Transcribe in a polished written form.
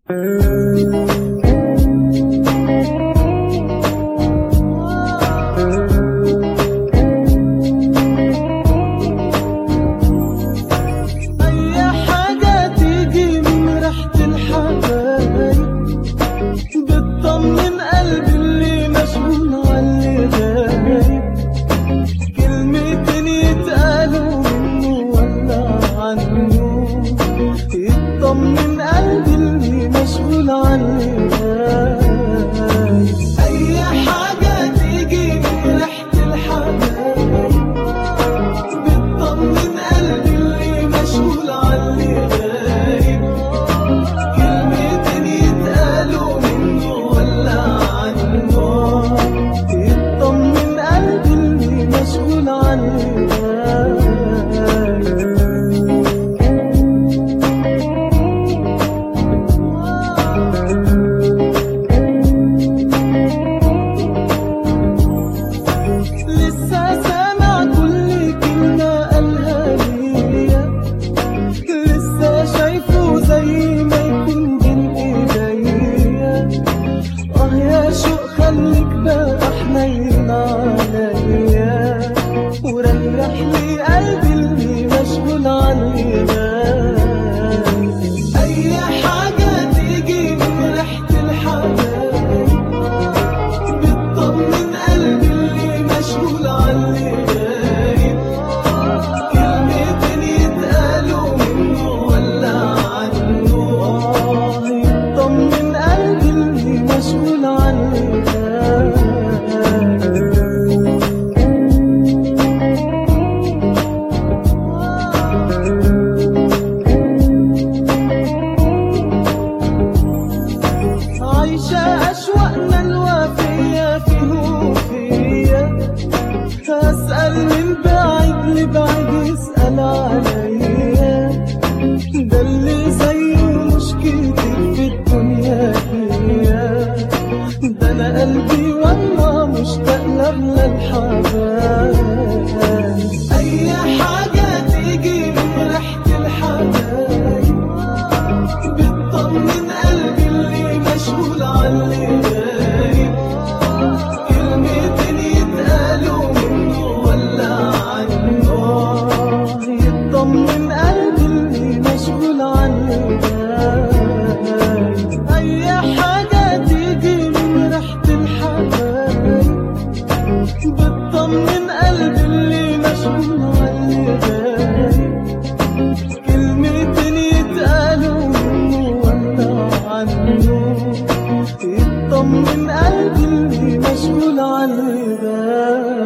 يطمن قلبي اللي مشغول عني. أي حاجة تيجي من ريحة الحبايب بتطمن قلبي اللي مشغول عني غايب. كلمتين يتقالوا منه ولا عنه يطمن قلبي اللي مشغول عني غايب. خليك بقى حنين عليا وريح لي قلبي اللي مشغول عني. أي حاجة تيجي من ريحة الحبايب بتطمن قلبي اللي مشغول عني غايب. كلمتين يتقالوا منه ولا عنه يطمن قلبي اللي مشغول عني. عايشة أشواقنا الوافية فيه وفيا أسأل من بعيد لبعيد يسأل عليا. ده اللي زيه مش كتير في الدنيا هي. ده أنا قلبي والله مشتاق لأغلى الحبايب. أي حاجة تيجي من ريحة الحبايب بتطمن قلبي اللي مشغول عني غايب. كلمتين يتقالوا منه ولا عنه يطمن قلبي اللي مشغول عني غايب. أي حاجة تيجي من ريحة الحبايب بتطمن قلبي اللي مشغول عني غايب. كلمتين يتقالوا منه ولا عنه يطمن قلبي اللي مشغول عني غايب.